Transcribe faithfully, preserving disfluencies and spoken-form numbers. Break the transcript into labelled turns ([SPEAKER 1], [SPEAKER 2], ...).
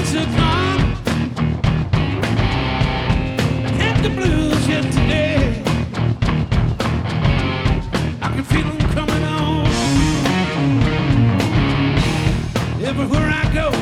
[SPEAKER 1] to come. Can't the blues yet today. I can feel them coming on. Everywhere I go,